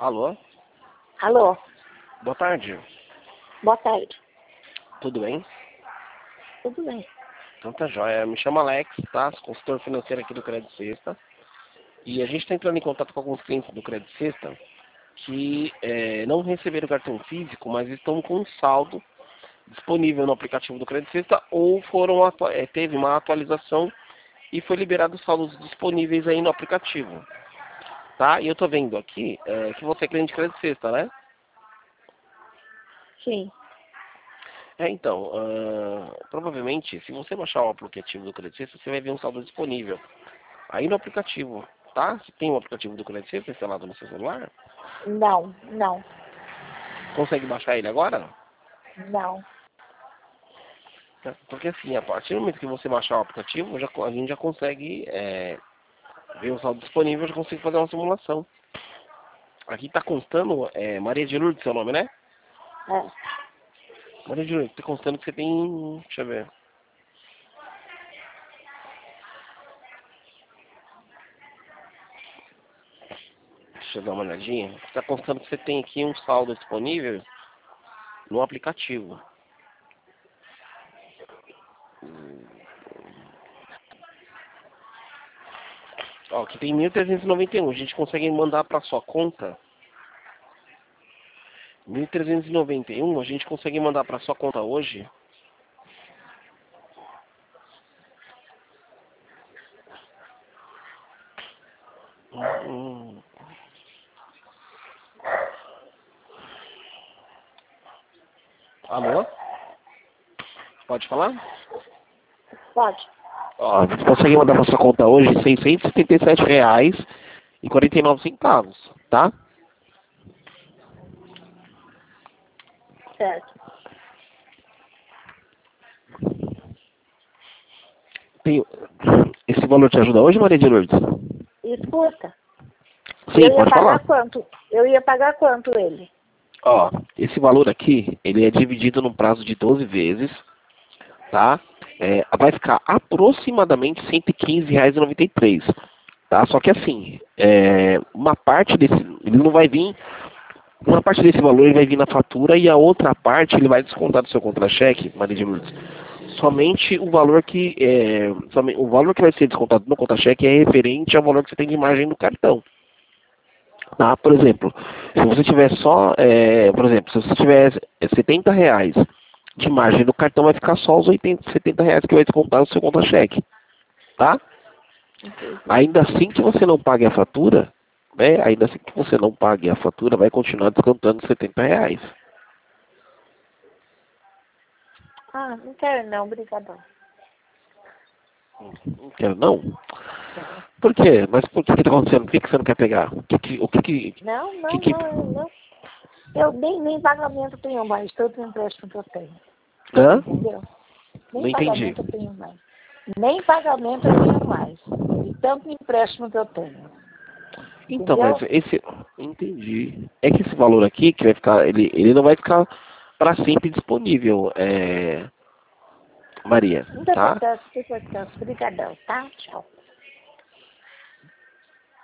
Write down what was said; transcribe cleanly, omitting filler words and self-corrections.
Alô? Alô, Boa tarde. boa tarde. Tudo bem? Tudo bem? Então tá jóia. Me chamo Alex, tá? Sou consultor financeiro aqui do Crédito Sexta. E a gente está entrando em contato com alguns clientes do Crédito Sexta que não receberam o cartão físico, mas estão com um saldo disponível no aplicativo do Crédito Sexta ou teve uma atualização e foi liberado os saldos disponíveis aí no aplicativo. Tá? E eu tô vendo aqui que você é cliente de Crédito Sexta, né? Sim. Então, provavelmente, se você baixar o aplicativo do Crédito Sexta, você vai ver um saldo disponível aí no aplicativo, tá? Se tem um aplicativo do Crédito Sexta instalado no seu celular, Não. consegue baixar ele agora? Não. Porque assim, a partir do momento que você baixar o aplicativo, a gente já consegue ver o saldo disponível, já consigo fazer uma simulação. Aqui tá constando, Maria de Lourdes, seu nome, né? É. Maria de Lourdes, tá constando que você tem, deixa eu ver. Deixa eu dar uma olhadinha. Está constando que você tem aqui um saldo disponível no aplicativo. Ó, aqui tem 1.391. A gente consegue mandar para sua conta. 1.391. A gente consegue mandar para sua conta hoje. Hum. Alô? Pode falar? Pode. Ó, a gente consegue mandar para sua conta hoje R$ 677,49, tá? Certo. Esse valor te ajuda hoje, Maria de Lourdes? Escuta. Sim, Eu ia pode pagar falar. quanto? Eu ia pagar quanto ele? Ó, esse valor aqui, ele é dividido num prazo de 12 vezes, tá? Vai ficar aproximadamente R$ 115,93, tá? Só que assim, uma parte desse, ele não vai vir, uma parte desse valor ele vai vir na fatura e a outra parte ele vai descontar do seu contra-cheque, Maria de Lourdes. Somente o valor o valor que vai ser descontado no contra-cheque é referente ao valor que você tem de margem do cartão. Tá? Por exemplo, se você tiver se você tiver R$ 70 de margem no cartão, vai ficar só os R$ 70 que vai descontar no seu contra-cheque, tá? Entendi. Ainda assim que você não pague a fatura, né? Ainda assim que você não pague a fatura, vai continuar descontando R$ 70. Ah, não quero não, obrigadão. Não quero não? Por quê? Mas por que está acontecendo? Por que você não quer pegar? Não. Eu nem pagamento tenho mais, todo empréstimo que eu tenho. Hã? Entendeu? Não Nem entendi. pagamento eu tenho mais. Nem pagamento eu tenho mais. De tanto empréstimo que eu tenho. Então, Entendeu? mas entendi. É que esse valor aqui, que vai ficar, ele não vai ficar para sempre disponível, Maria, Muito tá? processo, obrigadão, tá? Tchau.